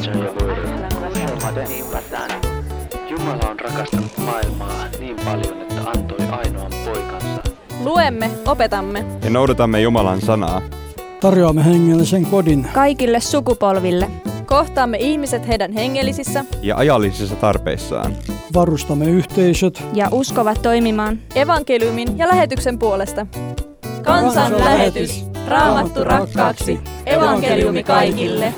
Jumala on rakastanut maailmaa niin paljon, että antoi ainoan poikansa. Luemme, opetamme ja noudatamme Jumalan sanaa. Tarjoamme hengellisen kodin kaikille sukupolville. Kohtaamme ihmiset heidän hengellisissä ja ajallisissa tarpeissaan. Varustamme yhteisöt ja uskovat toimimaan evankeliumin ja lähetyksen puolesta. Kansan lähetys. Raamattu rakkaaksi. Evankeliumi kaikille.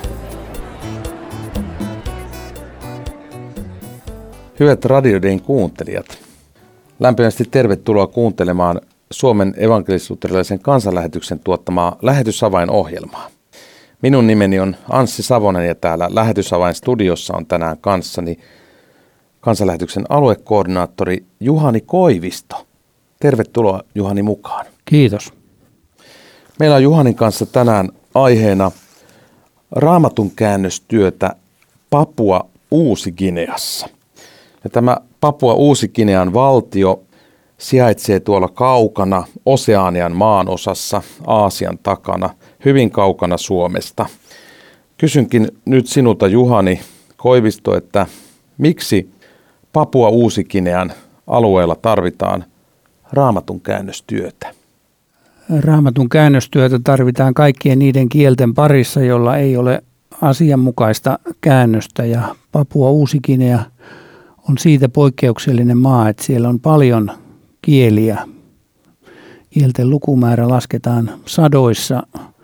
Hyvät Radio Dayn kuuntelijat, lämpimästi tervetuloa kuuntelemaan Suomen evankelis-luterilaisen kansanlähetyksen tuottamaa Lähetysavain-ohjelmaa. Minun nimeni on Anssi Savonen ja täällä Lähetysavain-studiossa on tänään kanssani kansanlähetyksen aluekoordinaattori Juhani Koivisto. Tervetuloa Juhani mukaan. Kiitos. Meillä on Juhanin kanssa tänään aiheena Raamatun käännöstyötä Papua Uusi-Gineassa. Ja tämä Papua Uusi-Ginean valtio sijaitsee tuolla kaukana Oseanian maanosassa, Aasian takana, hyvin kaukana Suomesta. Kysynkin nyt sinulta Juhani Koivisto, että miksi Papua Uusi-Ginean alueella tarvitaan Raamatun käännöstyötä? Raamatun käännöstyötä tarvitaan kaikkien niiden kielten parissa, jolla ei ole asianmukaista käännöstä, ja Papua Uusi-Guinea on siitä poikkeuksellinen maa, että siellä on paljon kieliä. Kielten lukumäärä lasketaan sadoissa,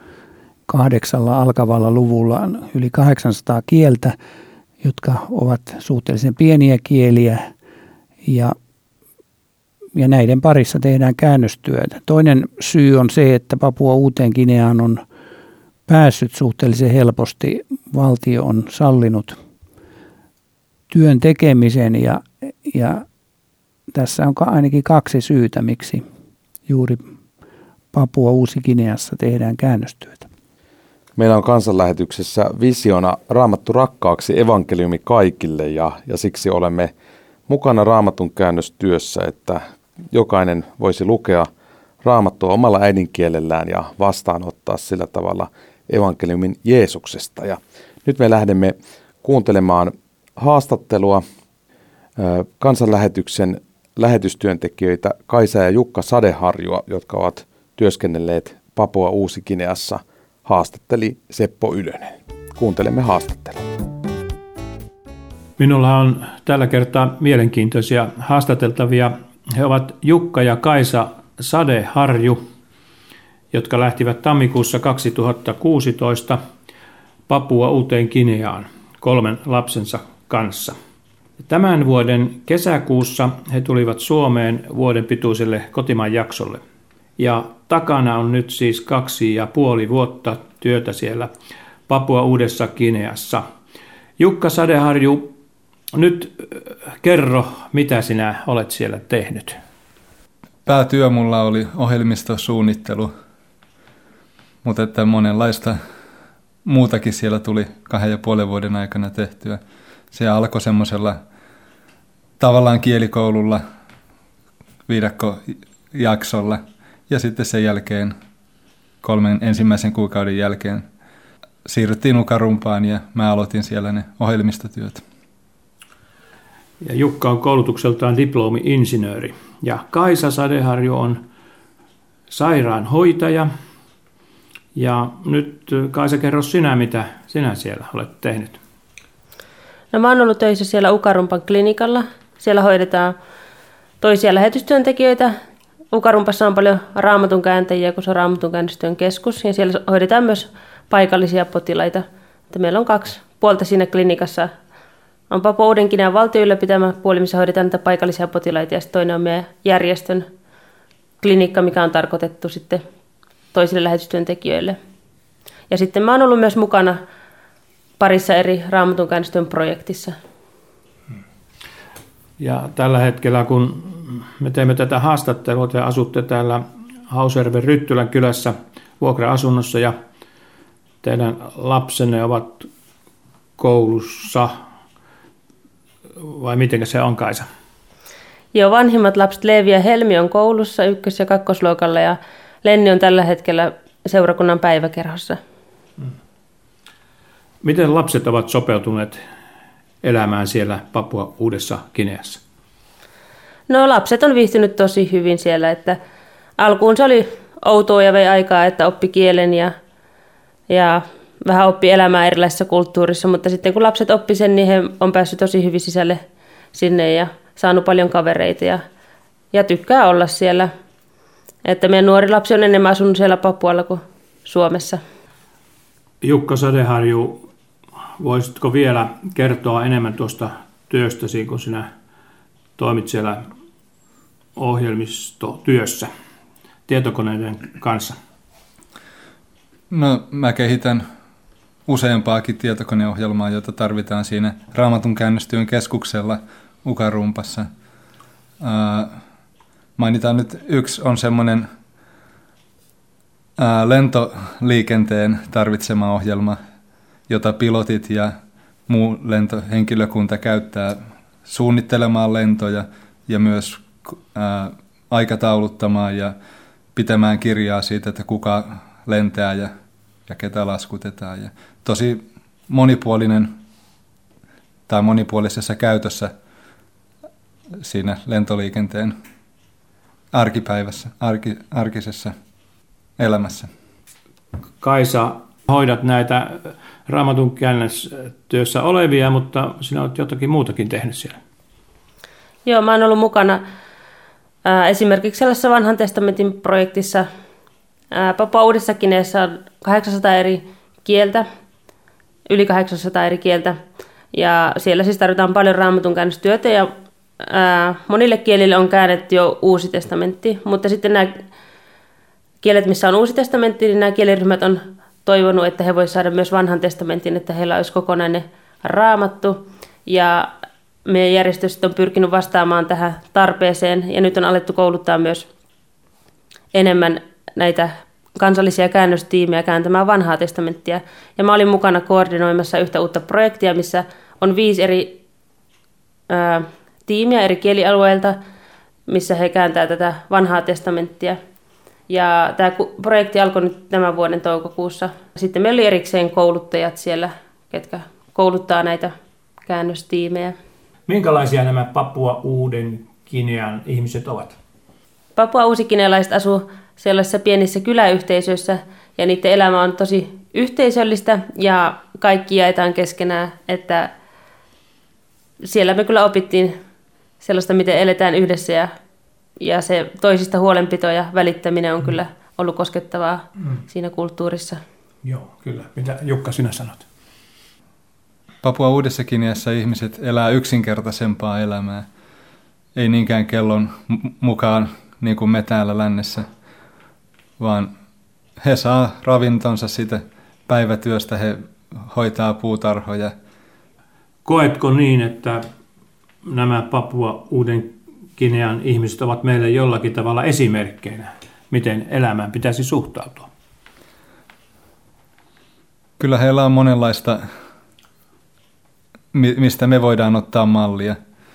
8 alkavalla luvulla yli 800 kieltä, jotka ovat suhteellisen pieniä kieliä, ja näiden parissa tehdään käännöstyötä. Toinen syy on se, että Papua Uuteen-Gineaan on päässyt suhteellisen helposti. Valtio on sallinut työn tekemisen ja tässä on ainakin 2 syytä, miksi juuri Papua Uusi-Gineassa tehdään käännöstyötä. Meillä on kansanlähetyksessä visiona Raamattu rakkaaksi, evankeliumi kaikille ja siksi olemme mukana Raamatun käännöstyössä, että jokainen voisi lukea Raamattua omalla äidinkielellään ja vastaanottaa sillä tavalla evankeliumin Jeesuksesta. Ja nyt me lähdemme kuuntelemaan haastattelua kansanlähetyksen lähetystyöntekijöitä Kaisa ja Jukka Sadeharjua, jotka ovat työskennelleet Papua Uusi-Gineassa. Haastatteli Seppo Ylönen. Kuuntelemme haastattelua. Minulla on tällä kertaa mielenkiintoisia haastateltavia. He ovat Jukka ja Kaisa Sadeharju, jotka lähtivät tammikuussa 2016 Papua Uuteen-Gineaan 3 lapsensa kanssa. Tämän vuoden kesäkuussa he tulivat Suomeen vuoden pituiselle kotimaan jaksolle. Ja takana on nyt siis 2,5 vuotta työtä siellä Papua Uudessa Gineassa. Jukka Sadeharju, nyt kerro, mitä sinä olet siellä tehnyt. Päätyö mulla oli ohjelmistosuunnittelu, mutta että monenlaista muutakin siellä tuli 2,5 vuoden aikana tehtyä. Se alkoi semmoisella tavallaan kielikoululla, viidakkojaksolla ja sitten sen jälkeen 3 ensimmäisen kuukauden jälkeen siirryttiin Ukarumpaan ja mä aloitin siellä ne ohjelmistotyöt. Ja Jukka on koulutukseltaan diplomi-insinööri ja Kaisa Sadeharju on sairaanhoitaja. Ja nyt Kaisa, kerro sinä, mitä sinä siellä olet tehnyt. No, mä oon ollut töissä siellä Ukarumpan klinikalla. Siellä hoidetaan toisia lähetystyöntekijöitä. Ukarumpassa on paljon raamatun kääntäjiä, kun se on Raamatun käännöstyön keskus. Ja siellä hoidetaan myös paikallisia potilaita. Että meillä on 2 puolta siinä klinikassa. On Papua Uuden-Ginean valtion ylläpitämä puoli, missä hoidetaan näitä paikallisia potilaita. Ja toinen on meidän järjestön klinikka, mikä on tarkoitettu sitten toisille lähetystyöntekijöille. Ja sitten mä oon ollut myös mukana parissa eri Raamatun käännöstyön projektissa. Ja tällä hetkellä, kun me teemme tätä haastattelua, te asutte täällä Hausjärven Ryttylän kylässä vuokra-asunnossa ja teidän lapsenne ovat koulussa, vai miten se on, Kaisa? Joo, vanhimmat lapset Leevi ja Helmi on koulussa 1- ja 2-luokalla ja Lenni on tällä hetkellä seurakunnan päiväkerhossa. Miten lapset ovat sopeutuneet elämään siellä Papua Uudessa Gineassa? No lapset on viihtynyt tosi hyvin siellä, että alkuun se oli outoa ja vei aikaa, että oppi kielen ja vähän oppi elämää erilaisissa kulttuurissa, mutta sitten kun lapset oppi sen, niin he on päässyt tosi hyvin sisälle sinne ja saanut paljon kavereita ja tykkää olla siellä. Että meidän nuori lapsi on enemmän asunut siellä Papualla kuin Suomessa. Jukka Sadeharju, voisitko vielä kertoa enemmän tuosta työstäsi, kun sinä toimit siellä ohjelmistotyössä tietokoneiden kanssa? No, mä kehitän useampaakin tietokoneohjelmaa, jota tarvitaan siinä Raamatun käännöstyön keskuksella Ukarumpassa. Mainitaan nyt yksi on semmoinen lentoliikenteen tarvitsema ohjelma, jota pilotit ja muu lentohenkilökunta käyttää suunnittelemaan lentoja ja myös aikatauluttamaan ja pitämään kirjaa siitä, että kuka lentää ja ketä laskutetaan. Ja tosi monipuolinen tai monipuolisessa käytössä siinä lentoliikenteen arkipäivässä, arkisessa elämässä. Kaisa, hoidat näitä Raamatun käännöstyössä olevia, mutta sinä olet jotakin muutakin tehnyt siellä. Joo, mä oon ollut mukana esimerkiksi sellaisessa vanhan testamentin projektissa. Papua Uudessa Gineassa on 800 eri kieltä, yli 800 eri kieltä. Ja siellä siis tarvitaan paljon Raamatun käännöstyötä ja monille kielille on käännetty jo Uusi testamentti, mutta sitten nämä kielet, missä on Uusi testamentti, niin nämä kieliryhmät on toivonut, että he voisivat saada myös vanhan testamentin, että heillä olisi kokonainen raamattu. Ja meidän järjestö on pyrkinyt vastaamaan tähän tarpeeseen ja nyt on alettu kouluttaa myös enemmän näitä kansallisia käännöstiimejä kääntämään vanhaa testamenttia. Ja mä olin mukana koordinoimassa yhtä uutta projektia, missä on 5 eri tiimiä eri kielialueilta, missä he kääntää tätä vanhaa testamenttia. Ja tämä projekti alkoi nyt tämän vuoden toukokuussa. Sitten meillä oli erikseen kouluttajat siellä, ketkä kouluttaa näitä käännöstiimejä. Minkälaisia nämä Papua Uuden Ginean ihmiset ovat? Papua uusikinealaiset asuu sellaisissa pienissä kyläyhteisöissä ja niiden elämä on tosi yhteisöllistä ja kaikki jaetaan keskenään, että siellä me kyllä opittiin sellaista, miten eletään yhdessä ja se toisista huolenpito ja välittäminen on kyllä ollut koskettavaa siinä kulttuurissa. Joo, kyllä. Mitä Jukka sinä sanot? Papua Uudessa Gineassa ihmiset elää yksinkertaisempaa elämää. Ei niinkään kellon mukaan niin kuin me täällä lännessä, vaan he saa ravintonsa siitä päivätyöstä, he hoitaa puutarhoja. Koetko niin, että nämä Papua Uuden Ginean ihmiset ovat meille jollakin tavalla esimerkkeinä, miten elämään pitäisi suhtautua? Kyllä heillä on monenlaista, mistä me voidaan ottaa mallia.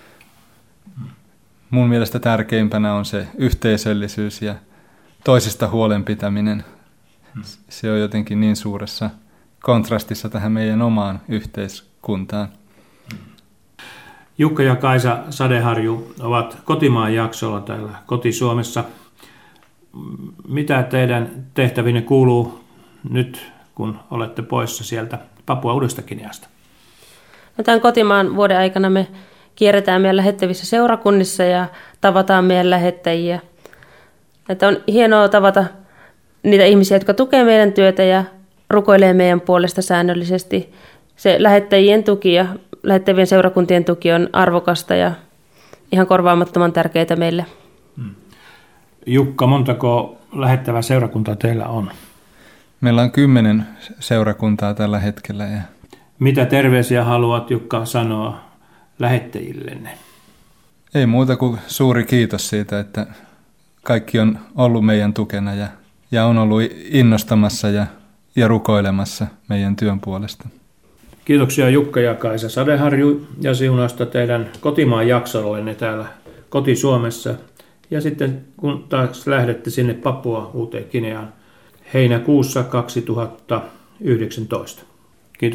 Mun mielestä tärkeimpänä on se yhteisöllisyys ja toisista huolenpitäminen. Se on jotenkin niin suuressa kontrastissa tähän meidän omaan yhteiskuntaan. Jukka ja Kaisa Sadeharju ovat kotimaan jaksolla täällä koti-Suomessa. Mitä teidän tehtävinne kuuluu nyt, kun olette poissa sieltä Papua Uudesta Gineasta? No, tämän kotimaan vuoden aikana me kierretään meidän lähettävissä seurakunnissa ja tavataan meidän lähettäjiä. Että on hienoa tavata niitä ihmisiä, jotka tukevat meidän työtä ja rukoilee meidän puolesta säännöllisesti. Se lähettäjien tuki ja lähettävien seurakuntien tuki on arvokasta ja ihan korvaamattoman tärkeää meille. Jukka, montako lähettävää seurakuntaa teillä on? Meillä on 10 seurakuntaa tällä hetkellä. Ja mitä terveisiä haluat, Jukka, sanoa lähettäjillenne? Ei muuta kuin suuri kiitos siitä, että kaikki on ollut meidän tukena ja on ollut innostamassa ja rukoilemassa meidän työn puolesta. Kiitoksia Jukka ja Kaisa Sadeharju ja siunausta teidän kotimaan jaksollenne täällä koti-Suomessa. Ja sitten kun taas lähdette sinne Papua Uuteen Gineaan heinäkuussa 2019. Kiitos.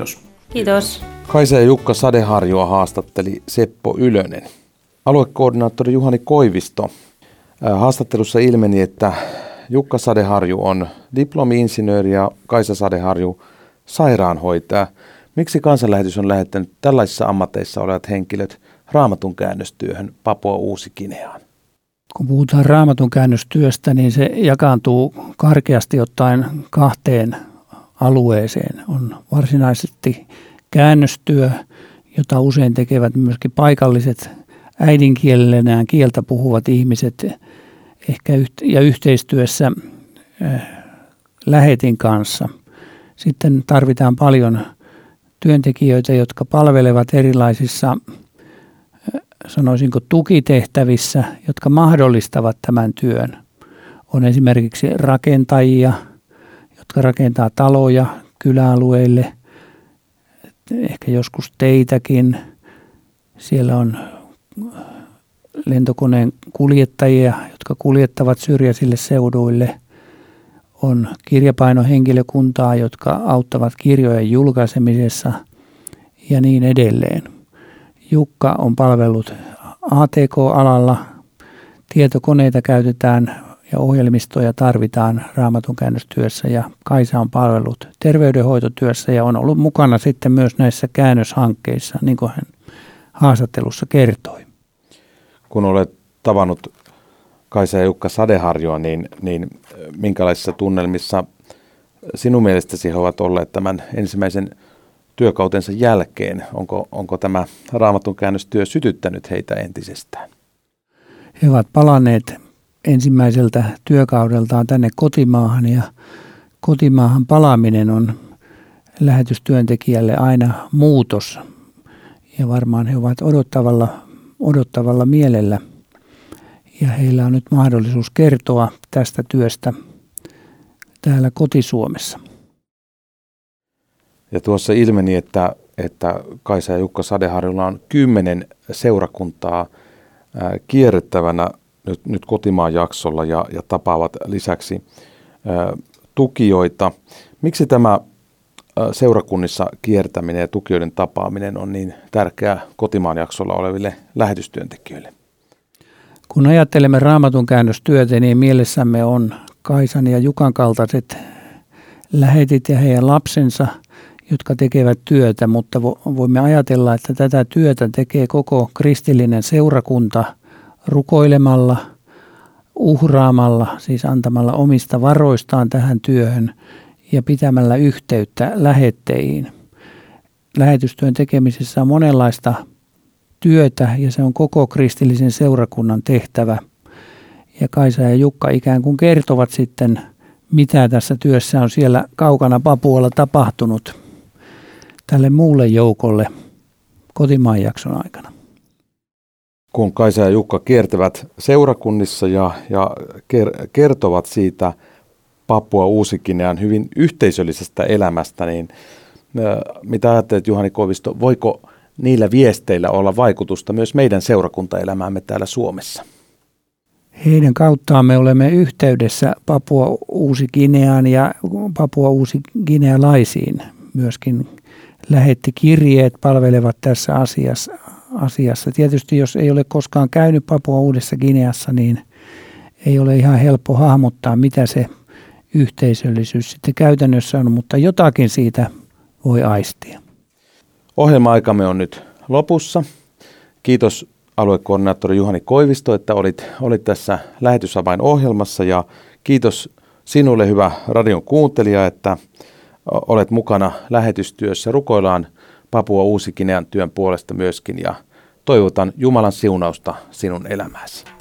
Kiitos. Kaisa ja Jukka Sadeharjua haastatteli Seppo Ylönen. Aluekoordinaattori Juhani Koivisto. Haastattelussa ilmeni, että Jukka Sadeharju on diplomi-insinööri ja Kaisa Sadeharju sairaanhoitaja. Miksi Kansanlähetys on lähettänyt tällaisissa ammateissa olevat henkilöt Raamatun käännöstyöhön Papua Uusi-Gineaan? Kun puhutaan Raamatun käännöstyöstä, niin se jakaantuu karkeasti ottaen kahteen alueeseen. On varsinaisesti käännöstyö, jota usein tekevät myöskin paikalliset äidinkielellään kieltä puhuvat ihmiset ehkä ja yhteistyössä lähetin kanssa. Sitten tarvitaan paljon työntekijöitä, jotka palvelevat erilaisissa, sanoisinko, tukitehtävissä, jotka mahdollistavat tämän työn. On esimerkiksi rakentajia, jotka rakentaa taloja kyläalueille, ehkä joskus teitäkin. Siellä on lentokoneen kuljettajia, jotka kuljettavat syrjäisille seuduille. On kirjapainohenkilökuntaa, jotka auttavat kirjojen julkaisemisessa ja niin edelleen. Jukka on palvellut ATK-alalla. Tietokoneita käytetään ja ohjelmistoja tarvitaan Raamatun käännöstyössä ja Kaisa on palvellut terveydenhoitotyössä ja on ollut mukana sitten myös näissä käännöshankkeissa, niin kuin hän haastattelussa kertoi. Kun olet tavannut Kaisa ja Jukka Sadeharjua, niin minkälaisissa tunnelmissa sinun mielestäsi he ovat olleet tämän ensimmäisen työkautensa jälkeen? Onko tämä Raamatun käännöstyö sytyttänyt heitä entisestään? He ovat palanneet ensimmäiseltä työkaudeltaan tänne kotimaahan ja kotimaahan palaaminen on lähetystyöntekijälle aina muutos. Ja varmaan he ovat odottavalla mielellä ja heillä on nyt mahdollisuus kertoa tästä työstä täällä koti-Suomessa. Ja tuossa ilmeni, että Kaisa ja Jukka Sadeharjulla on 10 seurakuntaa kierrettävänä nyt kotimaan jaksolla ja tapaavat lisäksi tukijoita. Miksi tämä seurakunnissa kiertäminen ja tukijoiden tapaaminen on niin tärkeää kotimaan jaksolla oleville lähetystyöntekijöille? Kun ajattelemme Raamatun käännöstyötä, niin mielessämme on Kaisan ja Jukan kaltaiset lähetit ja heidän lapsensa, jotka tekevät työtä, mutta voimme ajatella, että tätä työtä tekee koko kristillinen seurakunta rukoilemalla, uhraamalla, siis antamalla omista varoistaan tähän työhön ja pitämällä yhteyttä lähetteihin. Lähetystyön tekemisessä on monenlaista työtä ja se on koko kristillisen seurakunnan tehtävä. Ja Kaisa ja Jukka ikään kuin kertovat sitten, mitä tässä työssä on siellä kaukana Papualla tapahtunut tälle muulle joukolle kotimaan jakson aikana. Kun Kaisa ja Jukka kiertävät seurakunnissa ja kertovat siitä Papua Uusi-Ginean hyvin yhteisöllisestä elämästä, niin mitä ajattelet, Juhani Koivisto, voiko niillä viesteillä olla vaikutusta myös meidän seurakuntaelämäämme täällä Suomessa? Heidän kauttaan me olemme yhteydessä Papua Uusi-Gineaan ja Papua Uusi-Ginealaisiin. Myöskin lähettikirjeet palvelevat tässä asiassa. Tietysti jos ei ole koskaan käynyt Papua Uudessa Gineassa, niin ei ole ihan helppo hahmottaa, mitä se yhteisöllisyys sitten käytännössä on, mutta jotakin siitä voi aistia. Ohjelma-aikamme on nyt lopussa. Kiitos aluekoordinaattori Juhani Koivisto, että olit tässä lähetysavain-ohjelmassa ja kiitos sinulle, hyvä radion kuuntelija, että olet mukana lähetystyössä. Rukoillaan Papua Uusi-Ginean työn puolesta myöskin ja toivotan Jumalan siunausta sinun elämääsi.